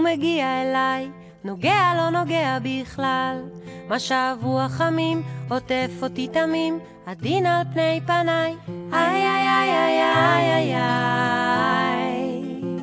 מגיע אליי, נוגע לא נוגע בכלל. משב רוח חמים, עוטף אותי תמים, עדין על פני פניי. איי איי איי איי איי איי איי.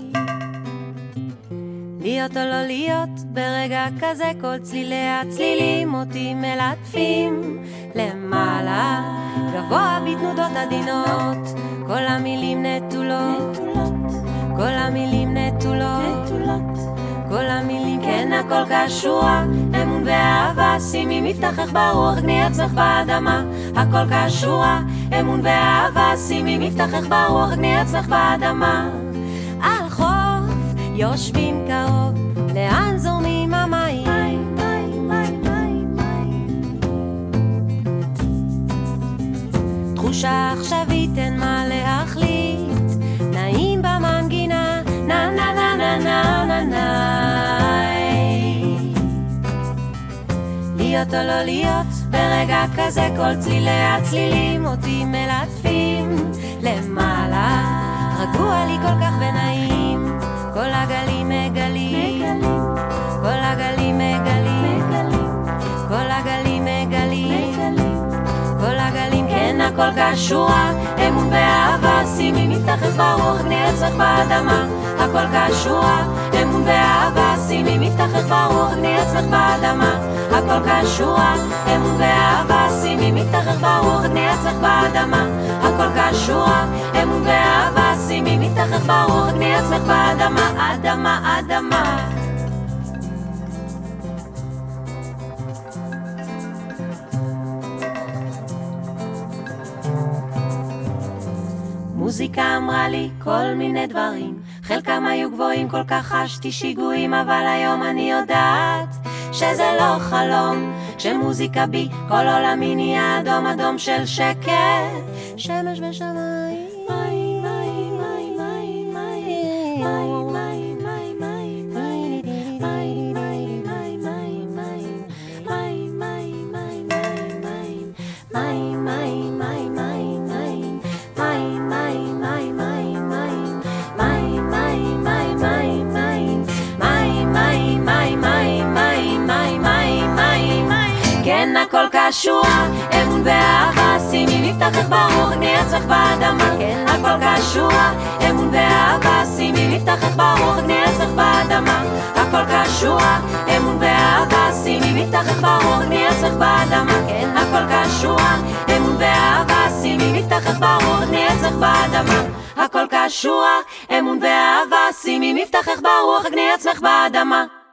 להיות או לא להיות, ברגע כזה כל צלילי הצלילים אותי מלטפים למעלה, גבוה בתנודות עדינות, כל המילים נטולות, כל המילים נטולות, כל המילים כן הכל קשורה, אמון ואהבה, שימי מבטחך ברוח, גני עצמך באדמה. הכל קשורה, אמון ואהבה, שימי מבטחך ברוח, גני עצמך באדמה. על חוף יושבים קרוב, לאן זורמים המים? תחושה עכשווית אין מה להחליט, נעים במנגינה, נה נה נה נה נה נה נה. להיות או לא להיות, ברגע כזה כל צלילי הצלילים אותי מלטפים למעלה, רגוע לי כל כך ונעים, כל הגלים מגלים, כל הגלים מגלים, כל הגלים מגלים, כל הגלים כן הכל קשורה, אמון ואהבה, שימי מבטחך ברוח, גני עצמך באדמה. הכל קשורה, אמון ואהבה, שימי מבטחך ברוח, גני עצמך באדמה. הכל קשורה, אמון ואהבה, שימי מבטחך ברוח, גני עצמך באדמה. הכל קשורה, אמון ואהבה, שימי מבטחך ברוח, גני עצמך באדמה. אדמה, אדמה. מוזיקה אמרה לי כל מיני דברים, חלקם היו גבוהים, כל כך חשתי שיגועים, אבל היום אני יודעת שזה לא חלום. כשמוזיקה בי כל עולמי נהיה אדום אדום של שקט, שמש ושמיים, מים מים מים מים מים מים מים מים מים מים מים מים מים כן הכל קשורה, אמון ואהבה, שימי מבטחך ברוח, גני עצמך באדמה. הכל קשורה, אמון ואהבה, שימי מבטחך ברוח, גני עצמך באדמה. הכל קשורה, אמון ואהבה, שימי מבטחך ברוח, גני עצמך באדמה. הכל קשורה, אמון ואהבה, שימי מבטחך ברוח, גני עצמך באדמה. הכל קשורה, אמון ואהבה, שימי מבטחך ברוח, גני עצמך באדמה.